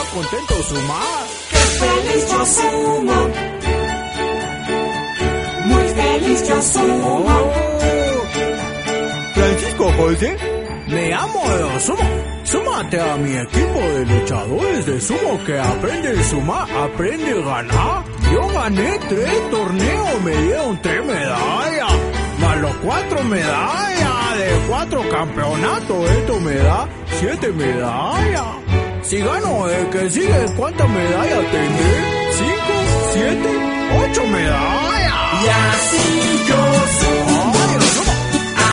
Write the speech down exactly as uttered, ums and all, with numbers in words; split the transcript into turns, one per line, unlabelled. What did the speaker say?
contento sumar.
¡Qué feliz yo sumo! Muy feliz yo sumo.
Oh. Francisco José, me amo de sumo. Súmate a mi equipo de luchadores de sumo que aprende a sumar, aprende a ganar. Yo gané tres torneos, me dieron tres medallas, más los cuatro medallas de cuatro campeonatos, esto me da siete medallas. Si gano el que sigue, ¿cuántas medallas tendré? ¿Cinco? ¿Siete? ¿Ocho medallas?
Y así yo sumo.